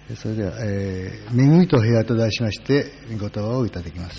それでは、恵みと平和と題しまして、ご答話をいただきます。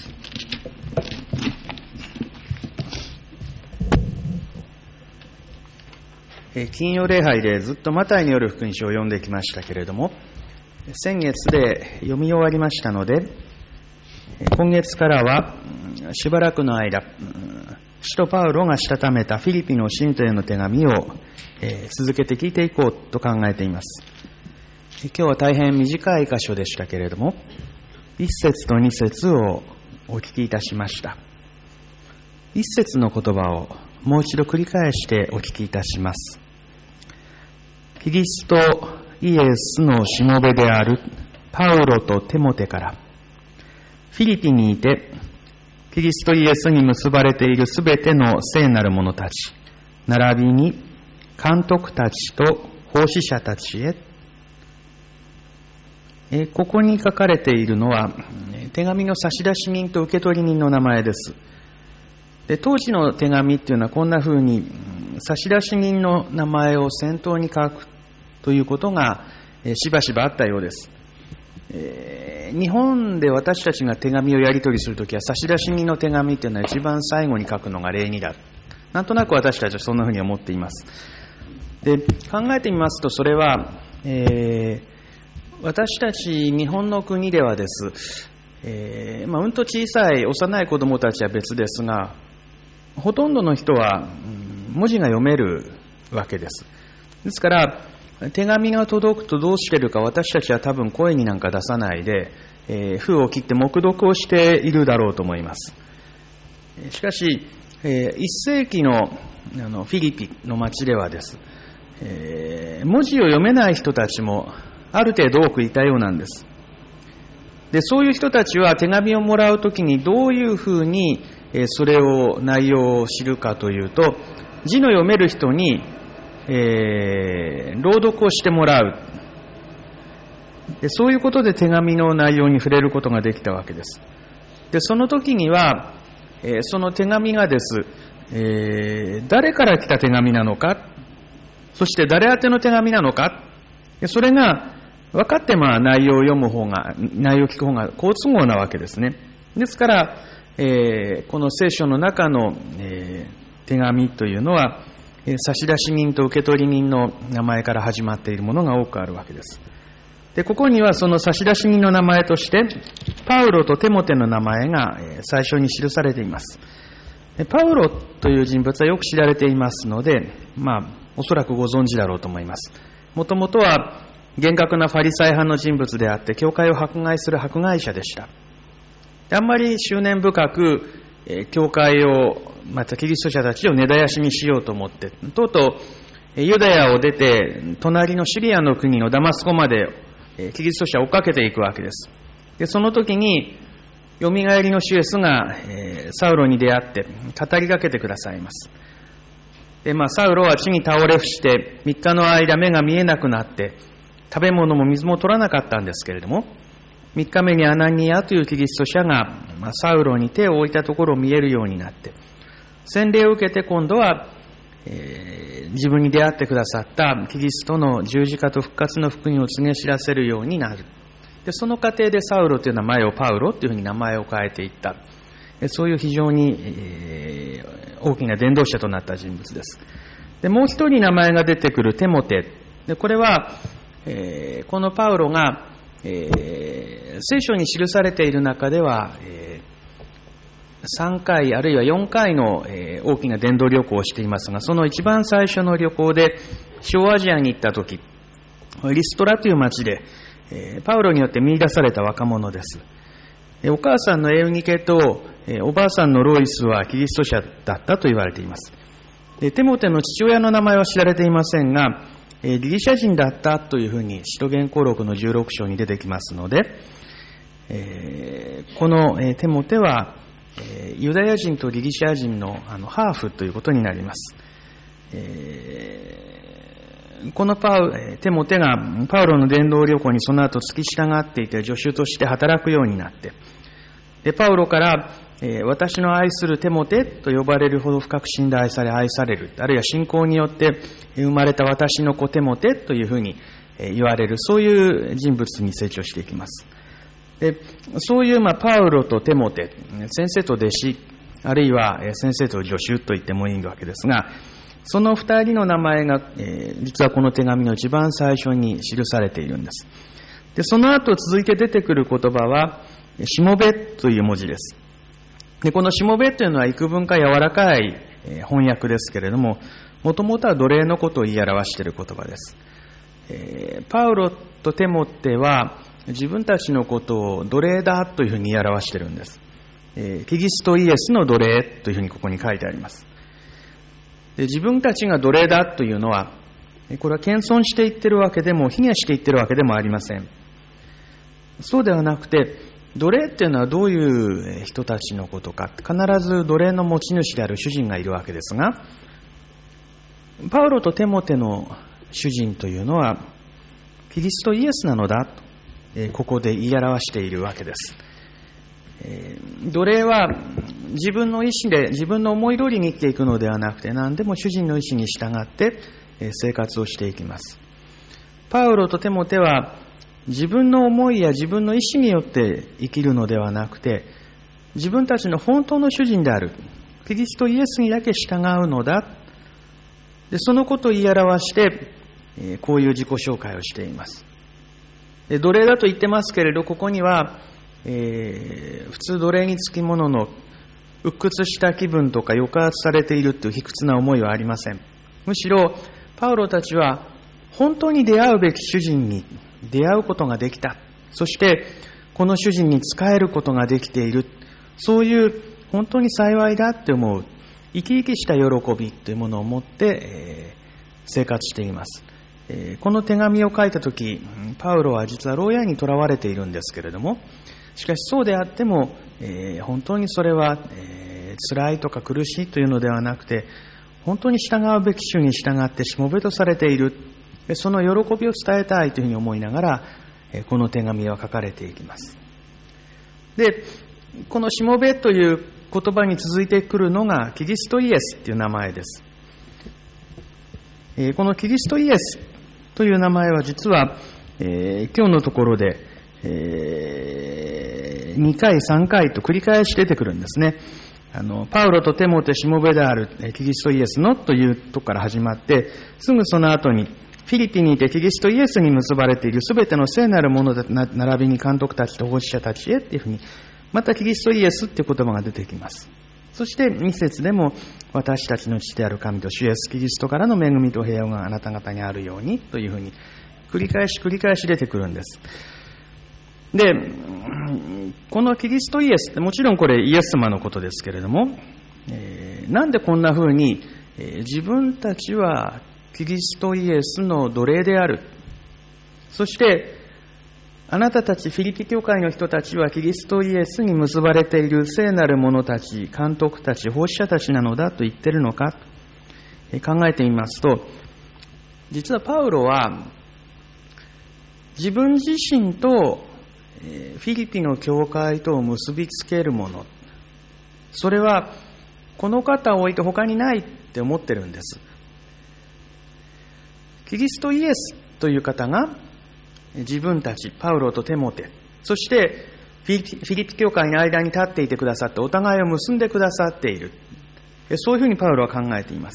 金曜礼拝でずっとマタイによる福音書を読んできましたけれども、先月で読み終わりましたので、今月からはしばらくの間、使徒パウロがしたためたフィリピの信徒への手紙を続けて聞いていこうと考えています。今日は大変短い箇所でしたけれども、一節と二節をお聞きいたしました。一節の言葉をもう一度繰り返してお聞きいたします。キリストイエスのしもべであるパウロとテモテから、フィリピにいてキリストイエスに結ばれているすべての聖なる者たち、並びに監督たちと奉仕者たちへ。ここに書かれているのは、手紙の差出人と受取人の名前です。で、当時の手紙っていうのはこんな風に差出人の名前を先頭に書くということがしばしばあったようです。日本で私たちが手紙をやり取りするときは、差出人の手紙っていうのは一番最後に書くのが礼儀だ。なんとなく私たちはそんな風に思っています。で、考えてみますと、それは、私たち日本の国ではです、うんと小さい幼い子供たちは別ですが、ほとんどの人は文字が読めるわけです。ですから手紙が届くとどうしているか、私たちは多分声になんか出さないで、封を切って黙読をしているだろうと思います。しかし、1世紀のフィリピの町ではです、文字を読めない人たちもある程度多くいたようなんです。で、そういう人たちは手紙をもらうときにどういうふうにそれを内容を知るかというと、字の読める人に、朗読をしてもらう。で、そういうことで手紙の内容に触れることができたわけです。で、その時には、その手紙がです、誰から来た手紙なのか、そして誰宛ての手紙なのか、それが分かって内容を読む方が、内容を聞く方が好都合なわけですね。ですから、この聖書の中の、手紙というのは、差出人と受取人の名前から始まっているものが多くあるわけです。で、ここにはその差出人の名前として、パウロとテモテの名前が最初に記されています。パウロという人物はよく知られていますので、おそらくご存知だろうと思います。もともとは厳格なファリサイ派の人物であって、教会を迫害する迫害者でした。あんまり執念深く、教会を、またキリスト者たちを根絶やしにしようと思って、とうとうユダヤを出て、隣のシリアの国のダマスコまで、キリスト者を追っかけていくわけです。で、その時に、よみがえりの主イエスが、サウロに出会って語りかけてくださいます。で、サウロは地に倒れ伏して3日の間目が見えなくなって食べ物も水も取らなかったんですけれども、3日目にアナニアというキリスト者が、サウロに手を置いたところを見えるようになって、洗礼を受けて今度は、自分に出会ってくださったキリストの十字架と復活の福音を告げ知らせるようになる。で、その過程でサウロという名前をパウロというふうに名前を変えていった。そういう非常に、大きな伝道者となった人物です。で、もう一人名前が出てくるテモテ。で、これは、このパウロが、聖書に記されている中では、3回あるいは4回の、大きな伝道旅行をしていますが、その一番最初の旅行で小アジアに行った時、リストラという町で、パウロによって見出された若者です。お母さんのエウニケとおばあさんのロイスはキリスト者だったと言われています。テモテの父親の名前は知られていませんが、ギリシャ人だったというふうに使徒言行録の16章に出てきますので、このテモテはユダヤ人とギリシャ人のハーフということになります。このテモテがパウロの伝道旅行にその後付き従っていて助手として働くようになって、でパウロから私の愛するテモテと呼ばれるほど深く信頼され愛される、あるいは信仰によって生まれた私の子テモテというふうに言われる、そういう人物に成長していきます。で、そういうパウロとテモテ、先生と弟子、あるいは先生と助手と言ってもいいわけですが、その二人の名前が、実はこの手紙の一番最初に記されているんです。で、その後続いて出てくる言葉は、しもべという文字です。で、このしもべというのは幾分か柔らかい翻訳ですけれども、もともとは奴隷のことを言い表している言葉です。パウロとテモテは自分たちのことを奴隷だというふうに言い表しているんです。キリストイエスの奴隷というふうにここに書いてあります。で、自分たちが奴隷だというのは、これは謙遜して言ってるわけでも、卑下して言ってるわけでもありません。そうではなくて、奴隷っていうのはどういう人たちのことか、必ず奴隷の持ち主である主人がいるわけですが、パウロとテモテの主人というのはキリストイエスなのだと、ここで言い表しているわけです。奴隷は自分の意思で自分の思い通りに生きていくのではなくて、何でも主人の意思に従って生活をしていきます。パウロとテモテは自分の思いや自分の意思によって生きるのではなくて、自分たちの本当の主人であるキリストイエスにだけ従うのだ。で、そのことを言い表してこういう自己紹介をしています。奴隷だと言ってますけれど、ここには、普通奴隷につきものの鬱屈した気分とか抑圧されているという卑屈な思いはありません。むしろパウロたちは本当に出会うべき主人に出会うことができた、そしてこの主人に仕えることができている、そういう本当に幸いだって思う生き生きした喜びというものを持って、生活しています。この手紙を書いたとき、パウロは実は牢屋に囚われているんですけれども、しかしそうであっても、本当にそれは、辛いとか苦しいというのではなくて、本当に従うべき主に従ってしもべとされている、その喜びを伝えたいというふうに思いながら、この手紙は書かれていきます。で、このしもべという言葉に続いてくるのがキリストイエスという名前です。このキリストイエスという名前は実は、今日のところで、2回3回と繰り返し出てくるんですね。パウロとテモテしもべであるキリストイエスのというところから始まって、すぐその後にフィリピにいてキリストイエスに結ばれているすべての聖なる者並びに監督たちと奉仕者たちへっていうふうに、またキリストイエスっていう言葉が出てきます。そして2節でも、私たちの父である神と主イエスキリストからの恵みと平和があなた方にあるようにというふうに繰り返し出てくるんです。で、このキリストイエスってもちろんこれイエス様のことですけれども、なんでこんなふうに、自分たちはキリストイエスの奴隷である、そしてあなたたちフィリピ教会の人たちはキリストイエスに結ばれている聖なる者たち、監督たち、奉仕者たちなのだと言っているのか考えてみますと、実はパウロは自分自身とフィリピの教会とを結びつけるもの、それはこの方を置いて他にないって思ってるんです。キリストイエスという方が自分たちパウロとテモテ、そしてフィリピ教会の間に立っていてくださって、お互いを結んでくださっている、そういうふうにパウロは考えています。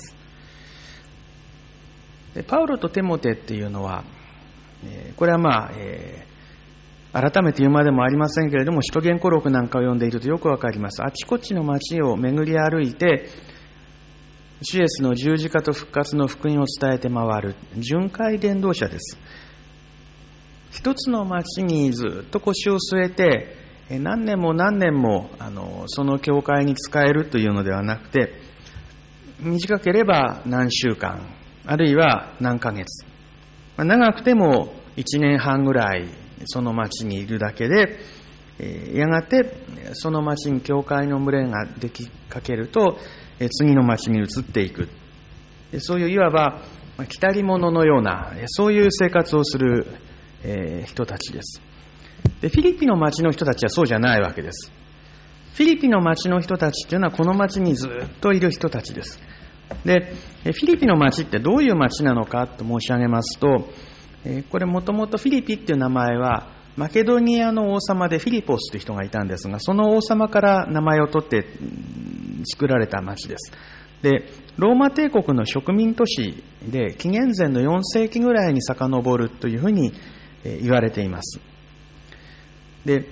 パウロとテモテっていうのは、これは改めて言うまでもありませんけれども、使徒言語録なんかを読んでいるとよくわかります。あちこちの町を巡り歩いて、主イエスの十字架と復活の福音を伝えて回る巡回伝道者です。一つの町にずっと腰を据えて、何年もその教会に仕えるというのではなくて、短ければ何週間、あるいは何ヶ月、長くても1年半ぐらいその町にいるだけで、やがてその町に教会の群れができかけると、次の町に移っていく、そういういわば来たり者のような、そういう生活をする人たちです。で、フィリピの町の人たちはそうじゃないわけです。フィリピの町の人たちというのはこの町にずっといる人たちです。で、フィリピの町ってどういう町なのかと申し上げますと、 これもともとフィリピっていう名前はマケドニアの王様でフィリポスという人がいたんですが、その王様から名前を取って作られた町です。で、ローマ帝国の植民都市で紀元前の4世紀ぐらいに遡るというふうに言われています。で、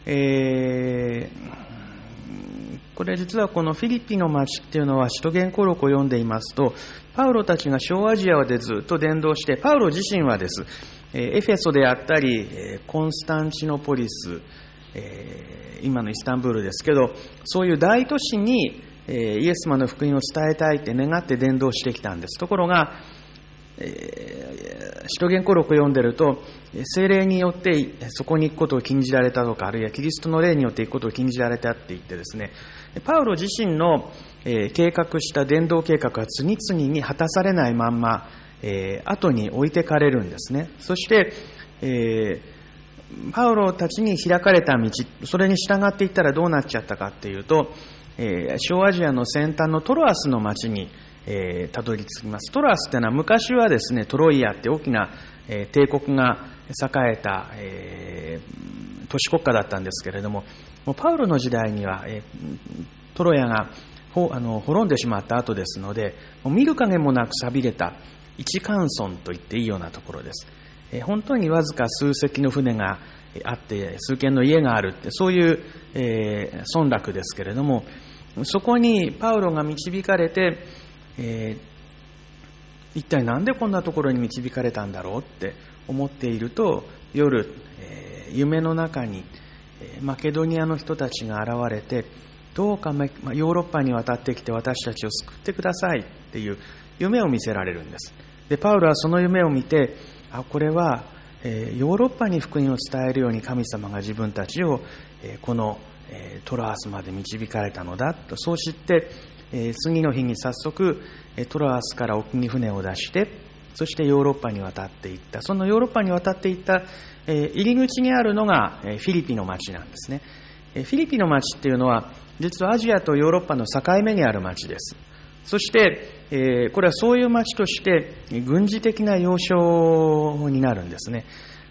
これ実はこのフィリピの町っていうのは使徒言行録を読んでいますと、パウロたちが小アジアでずっと伝道して、パウロ自身はです、エフェソであったり、コンスタンチノポリス、今のイスタンブールですけど、そういう大都市にイエス様の福音を伝えたいって願って伝道してきたんです。ところが、使徒言行録を読んでると、聖霊によってそこに行くことを禁じられたとか、あるいはキリストの霊によって行くことを禁じられたって言ってですね、パウロ自身の計画した伝道計画が次々に果たされないまんま、後に置いてかれるんですね。そして、パウロたちに開かれた道、それに従っていったらどうなっちゃったかっていうと、小アジアの先端のトロアスの町にたどり着きます。トロアスってのは昔はですね、トロイアって大きな帝国が栄えた都市国家だったんですけれども、もうパウロの時代にはトロヤが滅んでしまった後ですので、もう見る影もなく寂れた一閑村と言っていいようなところです。本当にわずか数隻の船があって数軒の家があるって、そういう、村落ですけれども、そこにパウロが導かれて、一体なんでこんなところに導かれたんだろうって思っていると、夜、夢の中にマケドニアの人たちが現れて、どうかヨーロッパに渡ってきて私たちを救ってくださいっていう夢を見せられるんです。で、パウロはその夢を見て、これはヨーロッパに福音を伝えるように神様が自分たちをこのトロアスまで導かれたのだと、そう知って、次の日に早速トロアスから沖に船を出して、そしてヨーロッパに渡っていった。そのヨーロッパに渡っていった入り口にあるのがフィリピの町なんですね。フィリピの町っていうのは実はアジアとヨーロッパの境目にある町です。そして、これはそういう町として軍事的な要衝になるんですね。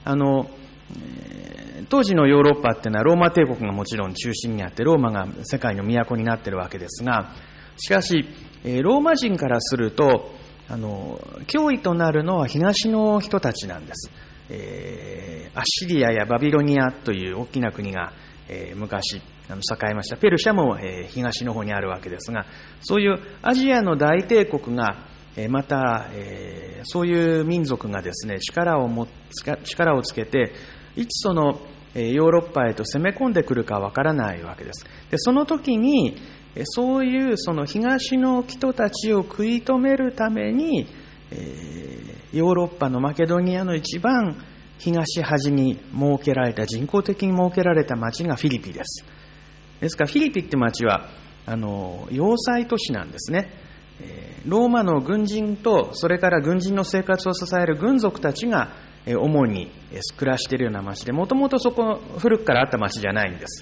当時のヨーロッパっていうのはローマ帝国がもちろん中心にあって、ローマが世界の都になっているわけですが、しかしローマ人からすると脅威となるのは東の人たちなんです。アッシリアやバビロニアという大きな国が昔栄えました。ペルシャも東の方にあるわけですが、そういうアジアの大帝国がまたそういう民族がですね、力をつけていつそのヨーロッパへと攻め込んでくるかわからないわけです。で、その時にそういうその東の人たちを食い止めるためにヨーロッパのマケドニアの一番東端に設けられた、人工的に設けられた町がフィリピです。ですからフィリピって町は要塞都市なんですね。ローマの軍人とそれから軍人の生活を支える軍属たちが主に暮らしているような町で、もともとそこ古くからあった町じゃないんです。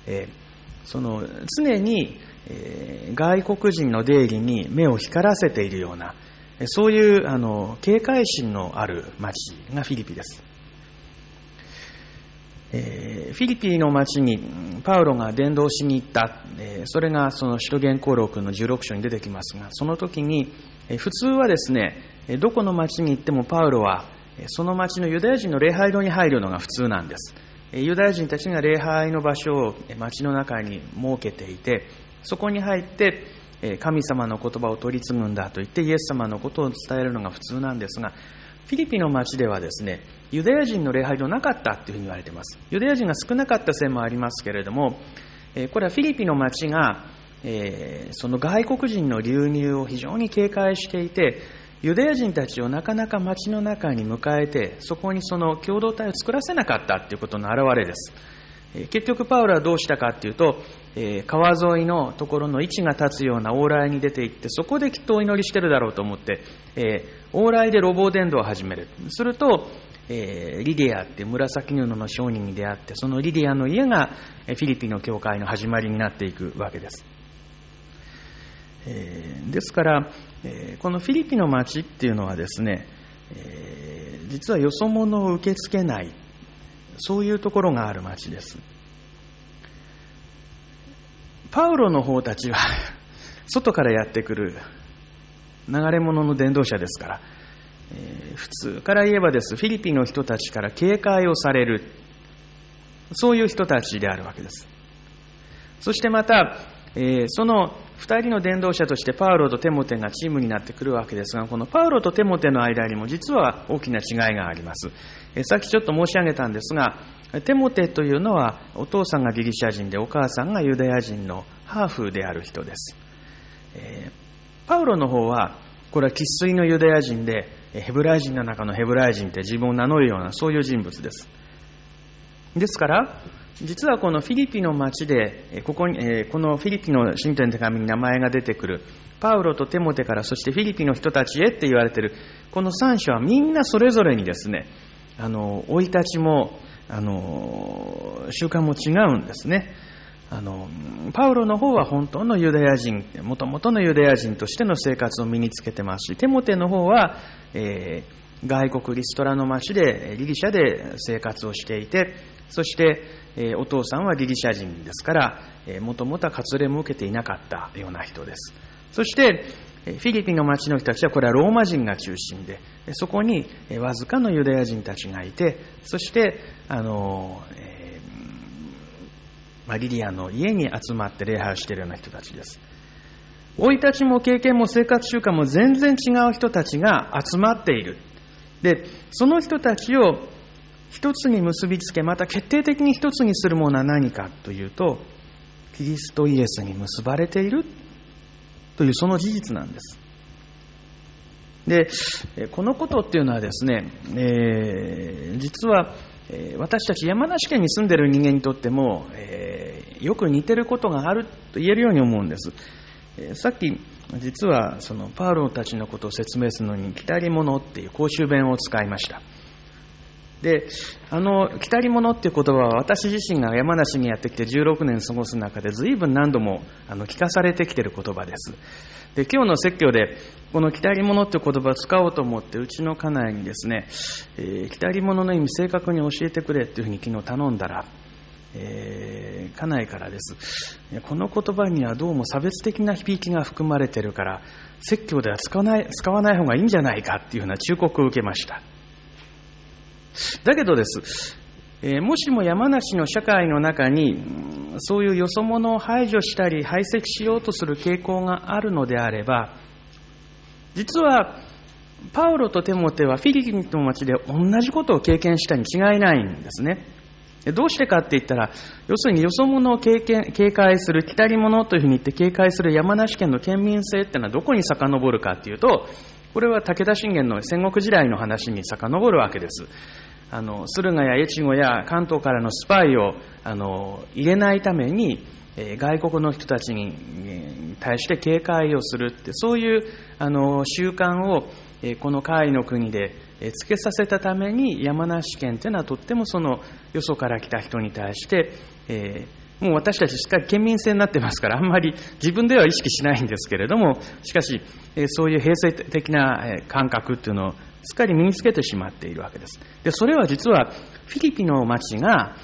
常に外国人の出入りに目を光らせているような、そういう警戒心のある町がフィリピです。フィリピの町にパウロが伝道しに行った、それがその使徒言行録の16章に出てきますが、その時に普通はですね、どこの町に行ってもパウロはその町のユダヤ人の礼拝堂に入るのが普通なんです。ユダヤ人たちが礼拝の場所を町の中に設けていて、そこに入って神様の言葉を取り継ぐんだと言ってイエス様のことを伝えるのが普通なんですが、フィリピの町ではですね、ユダヤ人の礼拝堂なかったというふうに言われています。ユダヤ人が少なかったせいもありますけれども、これはフィリピの町がその外国人の流入を非常に警戒していて、ユダヤ人たちをなかなか町の中に迎えて、そこにその共同体を作らせなかったということの表れです。結局パウロはどうしたかというと、川沿いのところの位置が立つような往来に出て行って、そこできっとお祈りしてるだろうと思って、往来で路傍伝道を始める。するとリディアっていう紫布の商人に出会って、そのリディアの家がフィリピの教会の始まりになっていくわけです。ですからこのフィリピの町っていうのはですね、実実はよそ者を受け付けない、そういうところがある町です。パウロの方たちは外からやってくる流れ者の伝道者ですから、普通から言えばです、フィリピンの人たちから警戒をされる、そういう人たちであるわけです。そしてまた、その2人の伝道者としてパウロとテモテがチームになってくるわけですが、このパウロとテモテの間にも実は大きな違いがあります。さっきちょっと申し上げたんですが、テモテというのはお父さんがギリシャ人でお母さんがユダヤ人のハーフである人です。パウロの方はこれは生粋のユダヤ人で、ヘブライ人の中のヘブライ人って自分を名乗るようなそういう人物です。ですから実はこのフィリピの町でこのフィリピの信徒の手紙に名前が出てくるパウロとテモテから、そしてフィリピの人たちへって言われているこの3章はみんなそれぞれにですね、生い立ちも習慣も違うんですね。パウロの方は本当のユダヤ人、もともとのユダヤ人としての生活を身につけてますし、テモテの方は、外国リストラの町でギリシャで生活をしていて、そして、お父さんはギリシャ人ですから、もともとは割礼も受けていなかったような人です。そしてフィリピンの町の人たちはこれはローマ人が中心で、そこにわずかのユダヤ人たちがいて、そしてリリアの家に集まって礼拝をしているような人たちです。生い立ちも経験も生活習慣も全然違う人たちが集まっている。で、その人たちを一つに結びつけ、また決定的に一つにするものは何かというと、キリストイエスに結ばれているというその事実なんです。で、このことっていうのはですね、実は私たち山梨県に住んでいる人間にとっても、よく似てることがあると言えるように思うんです。さっき実はそのパウロたちのことを説明するのに、来たり者っていう公衆弁を使いました。で、来たり者っていう言葉は私自身が山梨にやってきて16年過ごす中で随分何度も聞かされてきている言葉です。で、今日の説教でこの来たり者っていう言葉を使おうと思って、うちの家内にですね、来たり者の意味正確に教えてくれっていうふうに昨日頼んだら、家内からです、この言葉にはどうも差別的な響きが含まれているから説教では使わない方がいいんじゃないかっていうふうな忠告を受けました。だけどです、もしも山梨の社会の中にそういうよそ者を排除したり排斥しようとする傾向があるのであれば、実はパウロとテモテはフィリピンの町で同じことを経験したに違いないんですね。どうしてかって言ったら、要するによそ者を警戒する、来たり者というふうに言って警戒する山梨県の県民性っていうのはどこに遡るかっていうと、これは武田信玄の戦国時代の話に遡るわけです。駿河や越後や関東からのスパイを入れないために、外国の人たちに対して警戒をするって、そういう習慣をこの甲斐の国でつけさせたために、山梨県というのはとってもそのよそから来た人に対して、もう私たちしっかり県民性になってますから、あんまり自分では意識しないんですけれども、しかしそういう平成的な感覚っていうのをすっかり身につけてしまっているわけです。で、それは実はフィリピンの町が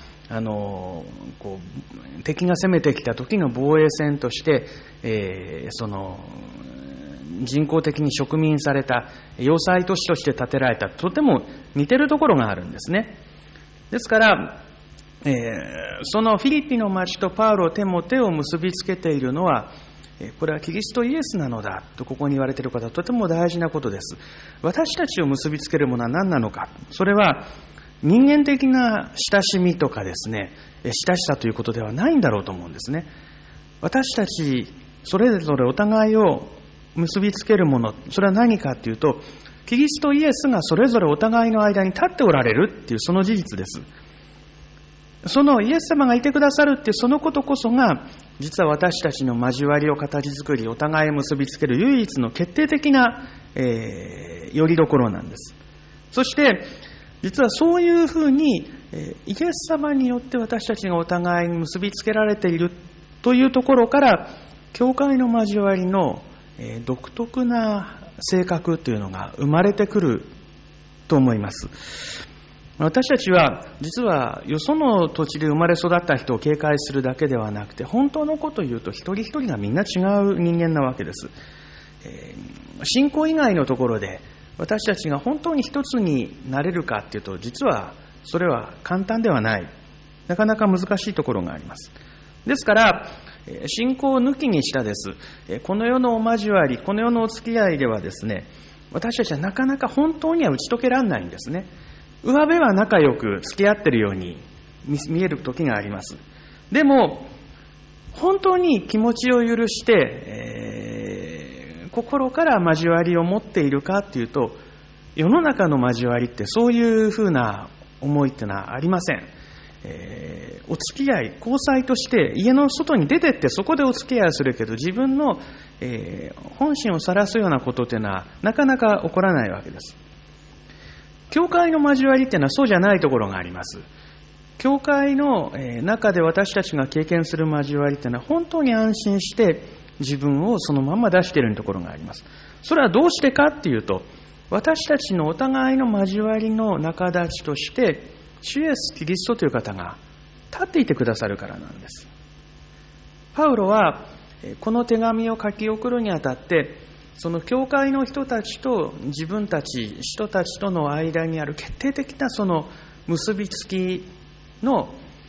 敵が攻めてきた時の防衛線として、その人工的に植民された要塞都市として建てられた、とても似てるところがあるんですね。ですから、そのフィリピンの町とパウロ、テモテを結びつけているのは、これはキリストイエスなのだとここに言われていることはとても大事なことです。私たちを結びつけるものは何なのか。それは人間的な親しみとかですね、親しさということではないんだろうと思うんですね。私たちそれぞれお互いを結びつけるもの、それは何かというと、キリストイエスがそれぞれお互いの間に立っておられるっていうその事実です。そのイエス様がいてくださるっていうそのことこそが、実は私たちの交わりを形作り、お互いを結びつける唯一の決定的な、よりどころなんです。そして実はそういうふうに、イエス様によって私たちがお互いに結びつけられているというところから、教会の交わりの独特な性格というのが生まれてくると思います。私たちは実はよその土地で生まれ育った人を警戒するだけではなくて、本当のことを言うと一人一人がみんな違う人間なわけです。信仰以外のところで私たちが本当に一つになれるかっていうと、実はそれは簡単ではない。なかなか難しいところがあります。ですから信仰を抜きにしたです、この世のお交わり、この世のお付き合いではですね、私たちはなかなか本当には打ち解けられないんですね。上辺は仲良く付き合っているように見える時があります。でも本当に気持ちを許して、心から交わりを持っているかというと、世の中の交わりってそういうふうな思いってのはありません。お付き合い、交際として家の外に出てってそこでお付き合いをするけど、自分の、本心を晒すようなことというのはなかなか起こらないわけです。教会の交わりっていうのはそうじゃないところがあります。教会の中で私たちが経験する交わりっていうのは本当に安心して自分をそのまま出しているところがあります。それはどうしてかっていうと、私たちのお互いの交わりの仲立ちとして主イエスキリストという方が立っていてくださるからなんです。パウロはこの手紙を書き送るにあたって、その教会の人たちと自分たち人たちとの間にある決定的なその結びつきの、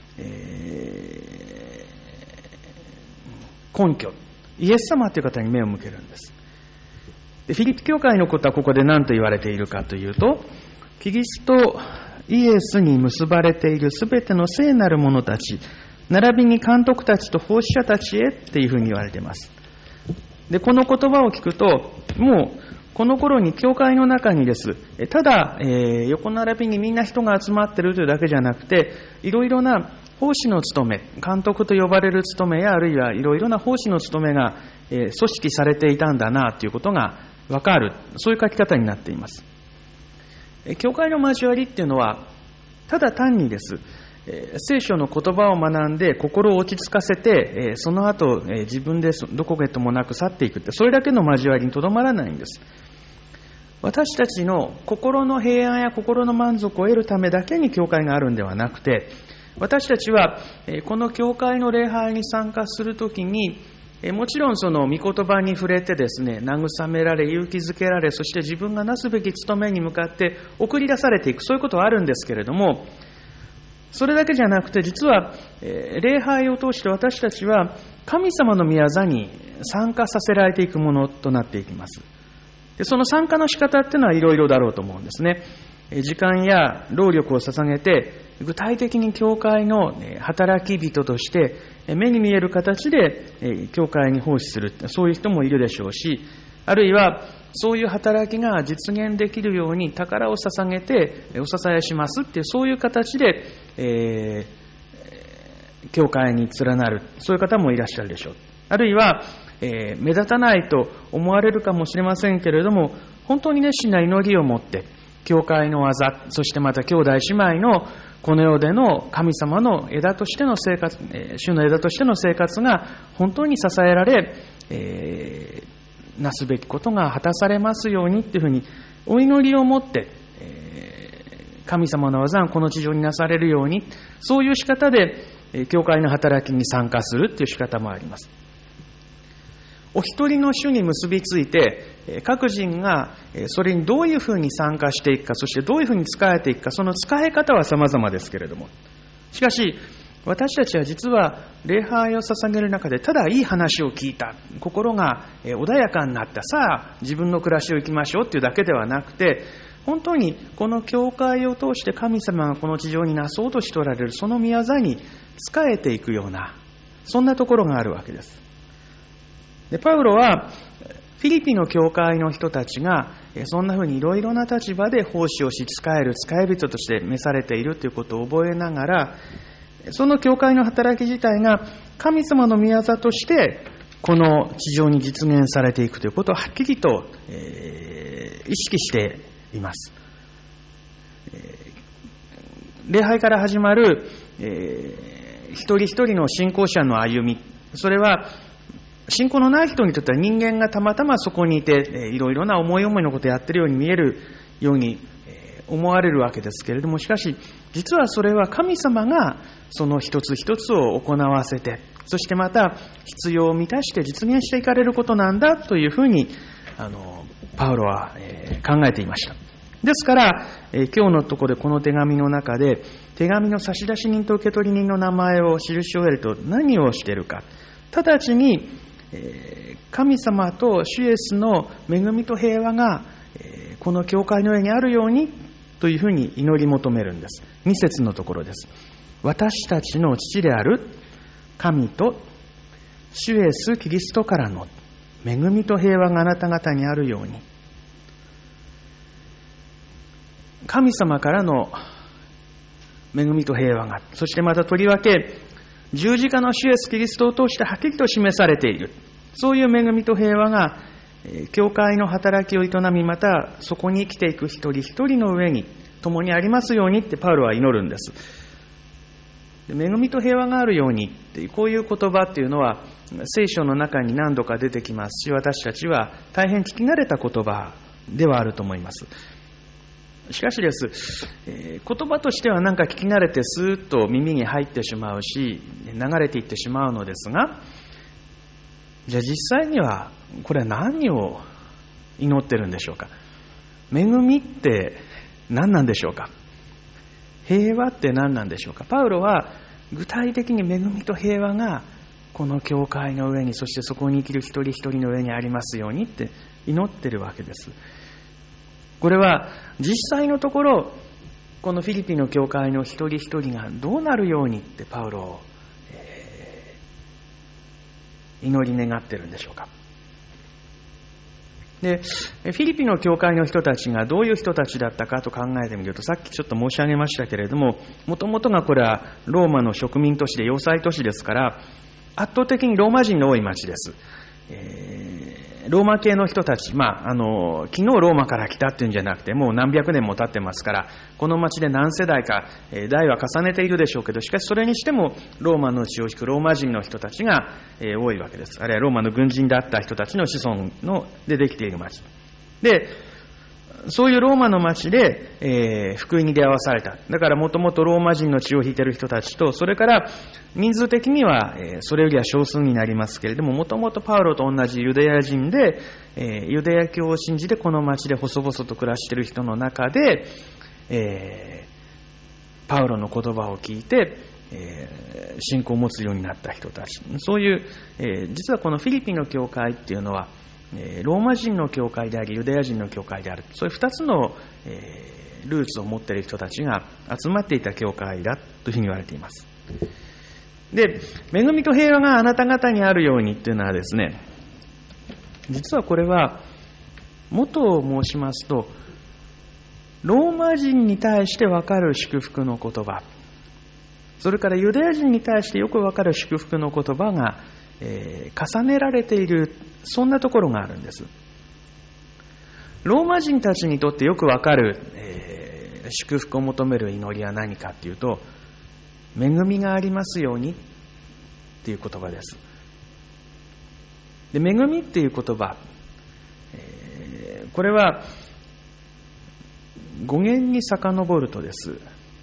根拠、イエス様という方に目を向けるんです。でフィリピ教会のことはここで何と言われているかというと、キリストイエスに結ばれているすべての聖なる者たち、並びに監督たちと奉仕者たちへっていうふうに言われています。でこの言葉を聞くと、もうこの頃に教会の中にです、ただ、横並びにみんな人が集まっているというだけじゃなくて、いろいろな奉仕の務め、監督と呼ばれる務めや、あるいはいろいろな奉仕の務めが、組織されていたんだなということが分かる、そういう書き方になっています。教会の交わりっていうのは、ただ単にです、聖書の言葉を学んで心を落ち着かせて、その後自分でどこへともなく去っていくって、それだけの交わりにとどまらないんです。私たちの心の平安や心の満足を得るためだけに教会があるんではなくて、私たちはこの教会の礼拝に参加するときに、もちろんその御言葉に触れてですね、慰められ、勇気づけられ、そして自分がなすべき務めに向かって送り出されていく、そういうことはあるんですけれども、それだけじゃなくて、実は礼拝を通して私たちは神様の御業に参加させられていくものとなっていきます。でその参加の仕方っていうのはいろいろだろうと思うんですね。時間や労力を捧げて、具体的に教会の働き人として目に見える形で教会に奉仕する、そういう人もいるでしょうし、あるいはそういう働きが実現できるように宝を捧げてお支えしますっていう、そういう形で、教会に連なる、そういう方もいらっしゃるでしょう。あるいは、目立たないと思われるかもしれませんけれども、本当に熱心な祈りを持って教会の技、そしてまた兄弟姉妹のこの世での神様の枝としての生活、主の枝としての生活が本当に支えられ、なすべきことが果たされますようにっていうふうにお祈りを持って、神様の技がこの地上になされるように、そういう仕方で教会の働きに参加するっていう仕方もあります。お一人の主に結びついて、各人がそれにどういうふうに参加していくか、そしてどういうふうに使えていくか、その使い方は様々ですけれども、しかし私たちは実は礼拝を捧げる中で、ただいい話を聞いた、心が穏やかになった、さあ自分の暮らしを生きましょうっていうだけではなくて、本当にこの教会を通して神様がこの地上になそうとしておられるその御業に仕えていくような、そんなところがあるわけです。でパウロはフィリピの教会の人たちがそんなふうにいろいろな立場で奉仕をし仕える使い人として召されているということを覚えながら、その教会の働き自体が神様の御業としてこの地上に実現されていくということをはっきりと意識しています。礼拝から始まる一人一人の信仰者の歩み、それは信仰のない人にとっては人間がたまたまそこにいていろいろな思い思いのことをやっているように見えるように思われるわけですけれども、しかし実はそれは神様がその一つ一つを行わせて、そしてまた必要を満たして実現していかれることなんだというふうにパウロは考えていました。ですから、今日のところでこの手紙の中で、手紙の差出人と受取人の名前を印を得ると何をしているか。直ちに、神様と主イエスの恵みと平和が、この教会の上にあるようにというふうに祈り求めるんです。2節のところです。私たちの父である神と主イエスキリストからの恵みと平和があなた方にあるように。神様からの恵みと平和が、そしてまたとりわけ十字架の主イエスキリストを通してはっきりと示されている、そういう恵みと平和が教会の働きを営み、またそこに生きていく一人一人の上に共にありますようにってパウロは祈るんです。恵みと平和があるようにっていう、こういう言葉っていうのは聖書の中に何度か出てきますし、私たちは大変聞き慣れた言葉ではあると思います。しかしです、言葉としてはなんか聞き慣れてスーッと耳に入ってしまうし、流れていってしまうのですが、じゃあ実際にはこれは何を祈ってるんでしょうか。恵みって何なんでしょうか。平和って何なんでしょうか。パウロは具体的に恵みと平和がこの教会の上に、そしてそこに生きる一人一人の上にありますようにって祈ってるわけです。これは実際のところ、このフィリピの教会の一人一人がどうなるようにってパウロを、祈り願ってるんでしょうか。で、フィリピの教会の人たちがどういう人たちだったかと考えてみると、さっきちょっと申し上げましたけれども、もともとがこれはローマの植民都市で要塞都市ですから、圧倒的にローマ人の多い町です。ローマ系の人たち、昨日ローマから来たっていうんじゃなくて、もう何百年も経ってますから、この町で何世代か、代は重ねているでしょうけど、しかしそれにしてもローマの血を引くローマ人の人たちが、多いわけです。あるいはローマの軍人だった人たちの子孫でできている町で、そういうローマの町で、福音に出会わされた。だからもともとローマ人の血を引いている人たちと、それから人数的には、それよりは少数になりますけれども、もともとパウロと同じユダヤ人で、ユダヤ教を信じてこの町で細々と暮らしている人の中で、パウロの言葉を聞いて、信仰を持つようになった人たち。そういう、実はこのフィリピンの教会っていうのは、ローマ人の教会でありユダヤ人の教会である、そういう2つの、ルーツを持っている人たちが集まっていた教会だというふうに言われています。で、恵みと平和があなた方にあるようにというのはですね、実はこれは元を申しますと、ローマ人に対して分かる祝福の言葉、それからユダヤ人に対してよく分かる祝福の言葉が、重ねられている、そんなところがあるんです。ローマ人たちにとってよくわかる、祝福を求める祈りは何かっていうと、恵みがありますようにっていう言葉です。で、恵みっていう言葉、これは語源に遡るとです、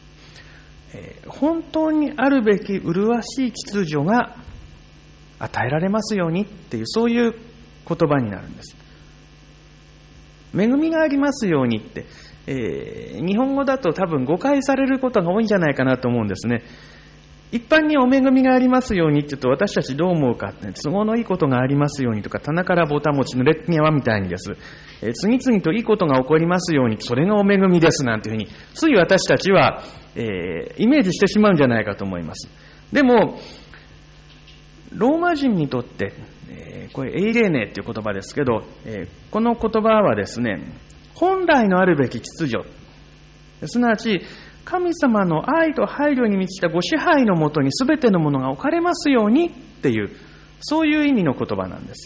本当にあるべき麗しい秩序が与えられますようにっていう、そういう言葉になるんです。恵みがありますようにって、日本語だと多分誤解されることが多いんじゃないかなと思うんですね。一般にお恵みがありますようにって言うと、私たちどう思うかって、都合のいいことがありますようにとか、棚からぼた餅濡れに泡みたいにです、次々といいことが起こりますように、それがお恵みですなんていうふうに、つい私たちは、イメージしてしまうんじゃないかと思います。でもローマ人にとって、これエイレーネっていう言葉ですけど、この言葉はですね、本来のあるべき秩序、すなわち神様の愛と配慮に満ちたご支配のもとに全てのものが置かれますようにっていう、そういう意味の言葉なんです。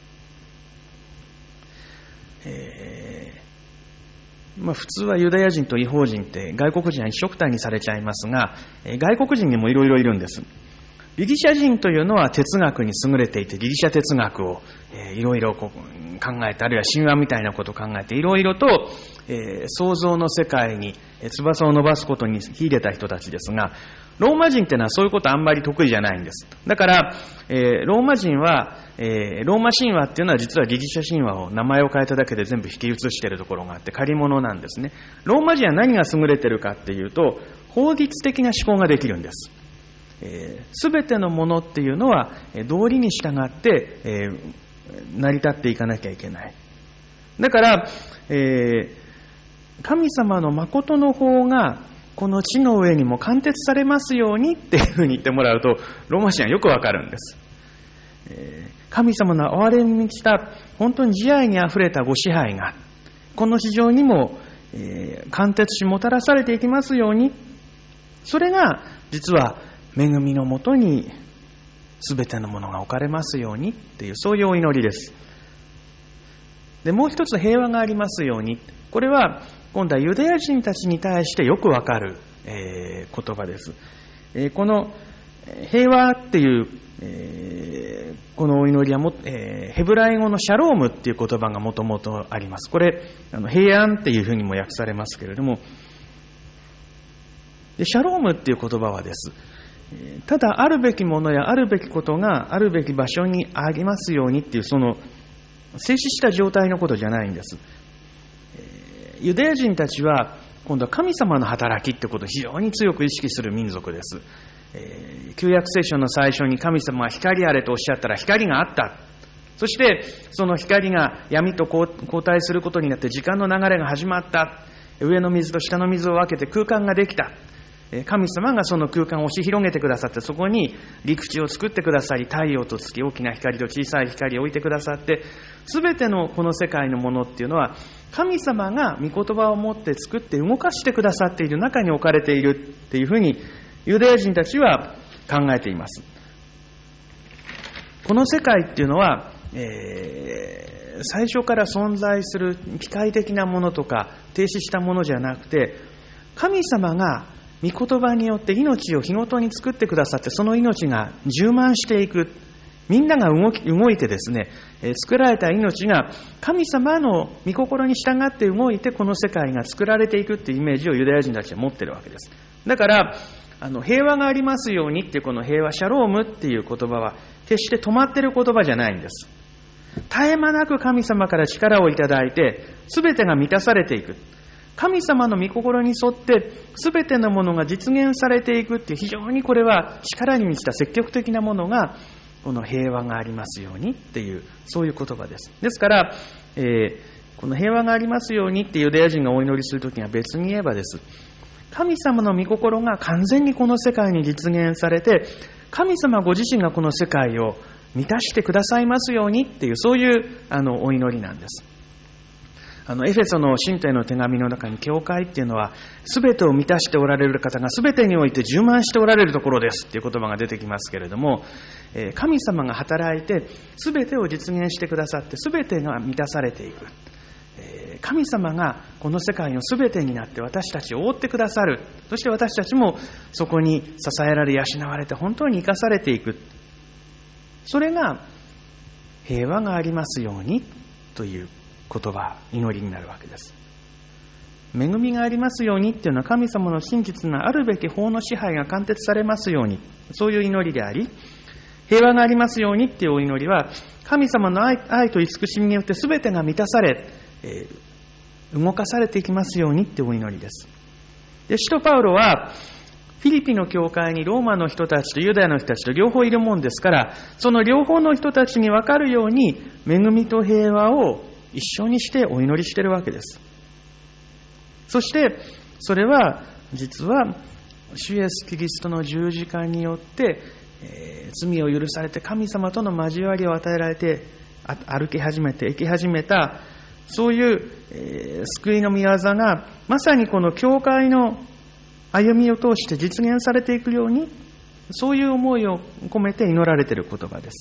普通はユダヤ人と異邦人って外国人は一緒くたにされちゃいますが、外国人にもいろいろいるんです。ギリシャ人というのは哲学に優れていて、ギリシャ哲学をいろいろ考えて、あるいは神話みたいなことを考えていろいろと創造の世界に翼を伸ばすことに秀でた人たちですが、ローマ人っていうのはそういうことあんまり得意じゃないんです。だから、ローマ人は、ローマ神話っていうのは実はギリシャ神話を名前を変えただけで全部引き写しているところがあって借り物なんですね。ローマ人は何が優れてるかっていうと、法律的な思考ができるんです。すべてのものっていうのは道理に従って、成り立っていかなきゃいけない。だから、神様の誠の法がこの地の上にも貫徹されますようにっていうふうに言ってもらうと、ローマ人はよくわかるんです。神様の憐れみに来た本当に慈愛にあふれたご支配がこの地上にも、貫徹しもたらされていきますように。それが実は恵みのもとに全てのものが置かれますようにっていう、そういうお祈りです。で、もう一つ平和がありますように。これは今度はユダヤ人たちに対してよくわかる、言葉です。この平和っていう、このお祈りはヘブライ語のシャロームっていう言葉がもともとあります。これ平安っていうふうにも訳されますけれども、でシャロームっていう言葉はです、ただあるべきものやあるべきことがあるべき場所にありますようにっていう、その静止した状態のことじゃないんです。ユダヤ人たちは今度は神様の働きってことを非常に強く意識する民族です。旧約聖書の最初に神様は光あれとおっしゃったら光があった。そしてその光が闇と交代することになって時間の流れが始まった。上の水と下の水を分けて空間ができた。神様がその空間を押し広げてくださって、そこに陸地を作ってくださり、太陽と月、大きな光と小さい光を置いてくださって、すべてのこの世界のものっていうのは神様が御言葉を持って作って動かしてくださっている中に置かれているっていうふうにユダヤ人たちは考えています。この世界っていうのは、最初から存在する機械的なものとか停止したものじゃなくて、神様が御言葉によって命を日ごとに作ってくださって、その命が充満していく。みんなが動いてですね、作られた命が神様の御心に従って動いて、この世界が作られていくっていうイメージをユダヤ人たちは持っているわけです。だから平和がありますようにっていうこの平和、シャロームっていう言葉は決して止まっている言葉じゃないんです。絶え間なく神様から力をいただいて、全てが満たされていく。神様の御心に沿って全てのものが実現されていくっていう、非常にこれは力に満ちた積極的なものが、この平和がありますようにっていう、そういう言葉です。ですから、この平和がありますようにってユダヤ人がお祈りするときには別に言えばです、神様の御心が完全にこの世界に実現されて、神様ご自身がこの世界を満たしてくださいますようにっていう、そういうお祈りなんです。エフェソの信徒への手紙の中に、教会っていうのは全てを満たしておられる方が全てにおいて充満しておられるところですっていう言葉が出てきますけれども、神様が働いて全てを実現してくださって、全てが満たされていく。神様がこの世界の全てになって私たちを覆ってくださる。そして私たちもそこに支えられ、養われて本当に生かされていく。それが平和がありますようにという言葉、祈りになるわけです。恵みがありますようにっていうのは、神様の真実なあるべき法の支配が貫徹されますように、そういう祈りであり、平和がありますようにっていうお祈りは、神様の愛と慈しみによって全てが満たされ、動かされていきますようにっていうお祈りです。で、使徒パウロはフィリピの教会にローマの人たちとユダヤの人たちと両方いるもんですから、その両方の人たちに分かるように恵みと平和を一緒にしてお祈りしているわけです。そしてそれは実は主イエスキリストの十字架によって、罪を許されて神様との交わりを与えられて歩き始めて生き始めた、そういう、救いの御業がまさにこの教会の歩みを通して実現されていくように、そういう思いを込めて祈られている言葉です。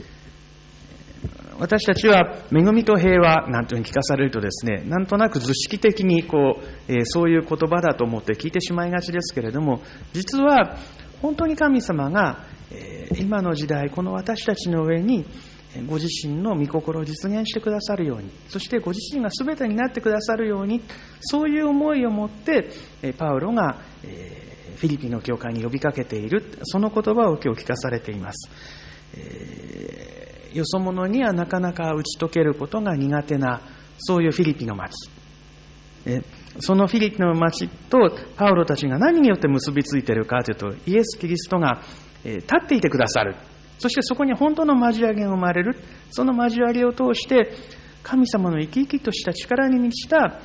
私たちは恵みと平和なんていうふうに聞かされるとですね、なんとなく図式的にそういう言葉だと思って聞いてしまいがちですけれども、実は本当に神様が今の時代この私たちの上にご自身の御心を実現してくださるように、そしてご自身が全てになってくださるように、そういう思いを持ってパウロがフィリピの教会に呼びかけている、その言葉を今日聞かされています。よそ者にはなかなか打ち解けることが苦手な、そういうフィリピの町、そのフィリピの町とパウロたちが何によって結びついているかというと、イエス・キリストが立っていてくださる、そしてそこに本当の交わりが生まれる。その交わりを通して神様の生き生きとした力に満ちた、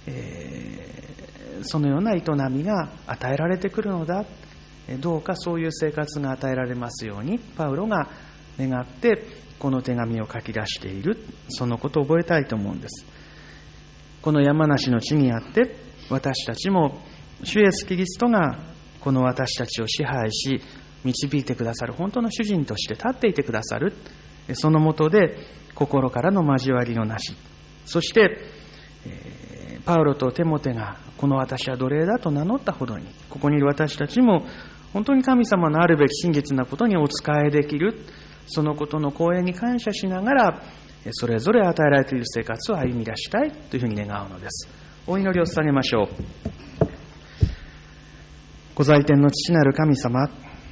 そのような営みが与えられてくるのだ。どうかそういう生活が与えられますように、パウロが願ってこの手紙を書き出している、そのことを覚えたいと思うんです。この山梨の地にあって、私たちも主イエスキリストがこの私たちを支配し導いてくださる本当の主人として立っていてくださる。その下で心からの交わりのなし、そしてパウロとテモテがこの私は奴隷だと名乗ったほどに、ここにいる私たちも本当に神様のあるべき真実なことにお仕えできる、そのことの光栄に感謝しながら、それぞれ与えられている生活を歩み出したいというふうに願うのです。お祈りを捧げましょう。ご在天の父なる神様、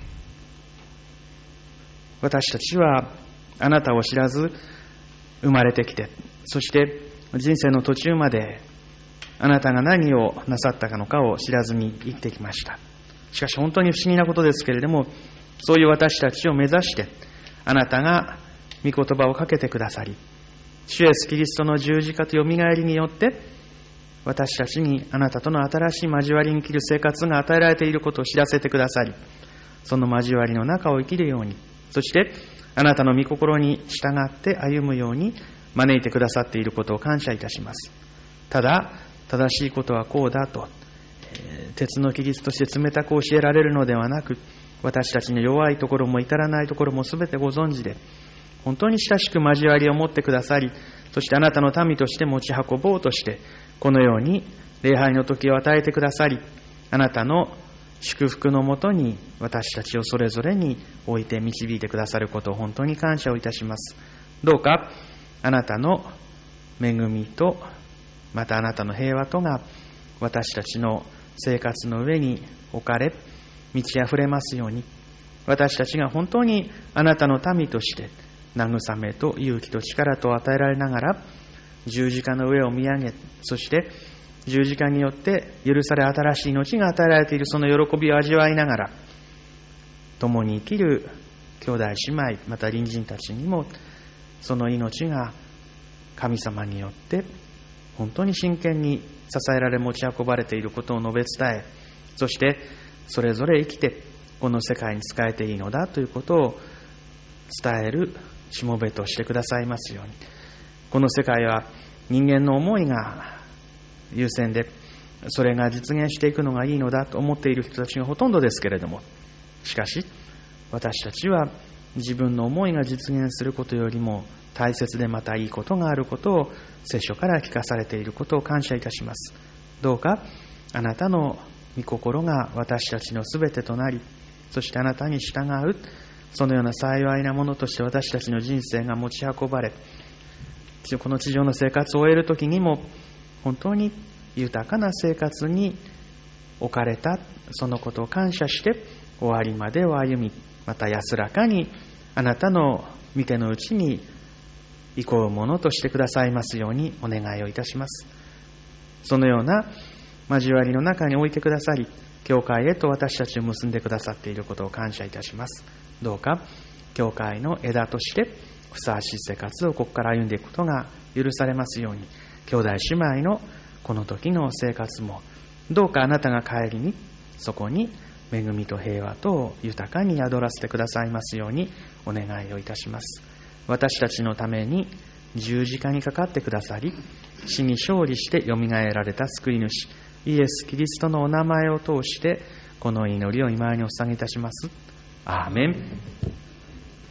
私たちはあなたを知らず生まれてきて、そして人生の途中まであなたが何をなさったのかを知らずに生きてきました。しかし本当に不思議なことですけれども、そういう私たちを目指してあなたが御言葉をかけてくださり、主イエスキリストの十字架とよみがえりによって私たちにあなたとの新しい交わりに生きる生活が与えられていることを知らせてくださり、その交わりの中を生きるように、そしてあなたの御心に従って歩むように招いてくださっていることを感謝いたします。ただ正しいことはこうだと鉄の規律として冷たく教えられるのではなく、私たちの弱いところも至らないところもすべてご存知で、本当に親しく交わりを持ってくださり、そしてあなたの民として持ち運ぼうとしてこのように礼拝の時を与えてくださり、あなたの祝福のもとに私たちをそれぞれに置いて導いてくださることを本当に感謝をいたします。どうかあなたの恵みとまたあなたの平和とが私たちの生活の上に置かれ満ち溢れますように、私たちが本当にあなたの民として慰めと勇気と力と与えられながら十字架の上を見上げ、そして十字架によって許され新しい命が与えられているその喜びを味わいながら、共に生きる兄弟姉妹また隣人たちにもその命が神様によって本当に真剣に支えられ持ち運ばれていることを述べ伝え、そしてそれぞれ生きてこの世界に仕えていいのだということを伝えるしもべとしてくださいますように。この世界は人間の思いが優先で、それが実現していくのがいいのだと思っている人たちがほとんどですけれども、しかし私たちは自分の思いが実現することよりも大切でまたいいことがあることを聖書から聞かされていることを感謝いたします。どうかあなたの御心が私たちのすべてとなり、そしてあなたに従うそのような幸いなものとして私たちの人生が持ち運ばれ、この地上の生活を終えるときにも本当に豊かな生活に置かれた、そのことを感謝して終わりまでを歩み、また安らかにあなたの御手のうちに憩うものとしてくださいますようにお願いをいたします。そのような交わりの中に置いてくださり、教会へと私たちを結んでくださっていることを感謝いたします。どうか教会の枝としてふさわしい生活をここから歩んでいくことが許されますように、兄弟姉妹のこの時の生活もどうかあなたが帰りにそこに恵みと平和と豊かに宿らせてくださいますようにお願いをいたします。私たちのために十字架にかかってくださり、死に勝利してよみがえられた救い主イエス・キリストのお名前を通してこの祈りを今にお捧げいたします。アーメン。